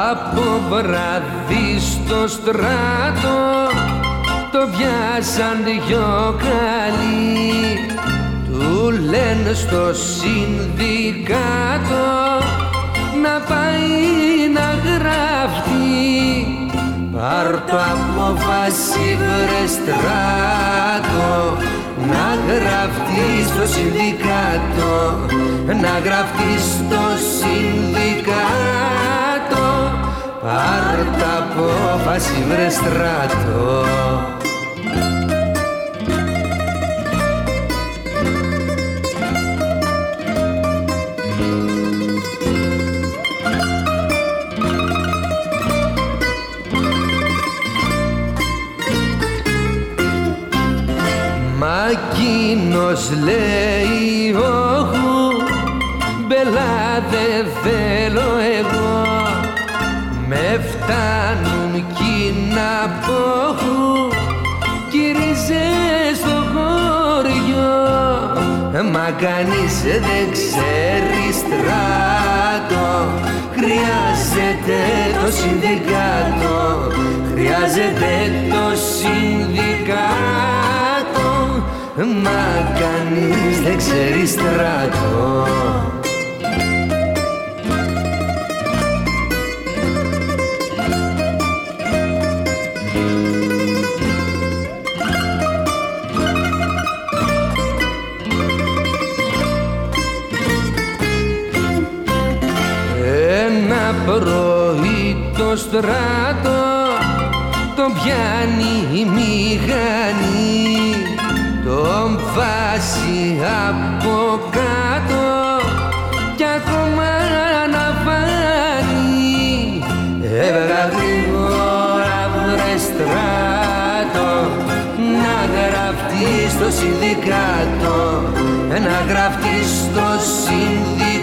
Από βράδυ στο στράτο το πιάσαν δυο καλοί, του λένε στο συνδικάτο να πάει να γραφτεί. Πάρ' το απόφαση βρε στράτο, να γραφτεί στο συνδικάτο, να γραφτεί στο συνδικάτο. Πάρ' το απόφαση βρε στράτο. Μα εκείνος λέει όχου, μπελά δεν θέλω εγώ, με φτάνουν κίνα πόχου, γύριζε στο χωριό. Μα κανείς δεν ξέρει στράτο, χρειάζεται το συνδικάτο, χρειάζεται το συνδικάτο. Μα κανείς δεν ξέρει στράτο. Ένα πρωί το στράτο τον πιάνει η μηχανή, τον βάζει από κάτω κι ακόμα να φανεί. Έβγα γρήγορα βρε στράτο, να γραφτεί στο συνδικάτο, να γραφτεί στο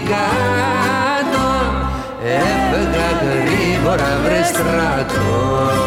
συνδικάτο. Έβγα γρήγορα βρε στράτο.